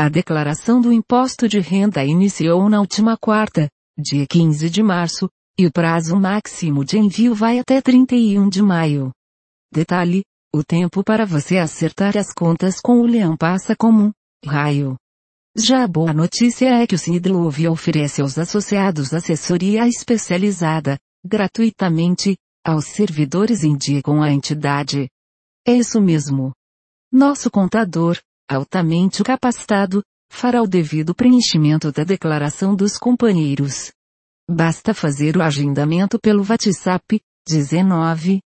A declaração do imposto de renda iniciou na última quarta, dia 15 de março, e o prazo máximo de envio vai até 31 de maio. Detalhe: o tempo para você acertar as contas com o leão passa como um raio. Já a boa notícia é que o Sinidlove oferece aos associados assessoria especializada, gratuitamente, aos servidores em dia com a entidade. É isso mesmo. Nosso contador, altamente capacitado, fará o devido preenchimento da declaração dos companheiros. Basta fazer o agendamento pelo WhatsApp, 19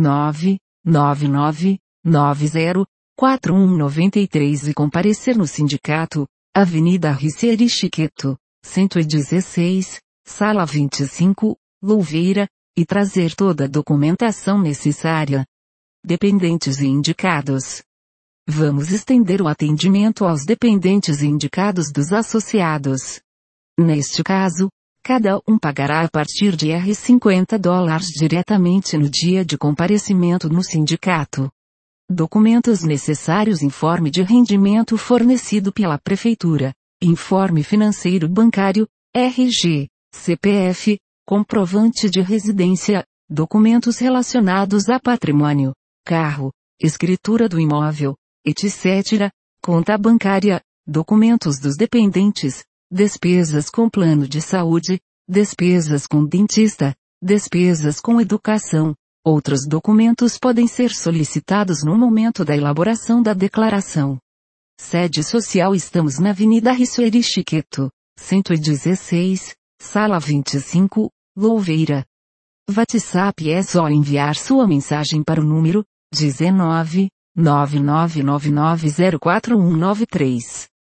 999 90 4193 e comparecer no sindicato, Avenida Ricieri Chiqueto, 116, Sala 25, Louveira, e trazer toda a documentação necessária. Dependentes e indicados. Vamos estender o atendimento aos dependentes e indicados dos associados. Neste caso, cada um pagará a partir de $50 diretamente no dia de comparecimento no sindicato. Documentos necessários: informe de rendimento fornecido pela Prefeitura, informe financeiro bancário, RG, CPF, comprovante de residência, documentos relacionados a patrimônio, carro, escritura do imóvel, etc., conta bancária, documentos dos dependentes, despesas com plano de saúde, despesas com dentista, despesas com educação. Outros documentos podem ser solicitados no momento da elaboração da declaração. Sede social: estamos na Avenida Ricieri Chiqueto, 116, Sala 25, Louveira. WhatsApp: é só enviar sua mensagem para o número 19 999904193.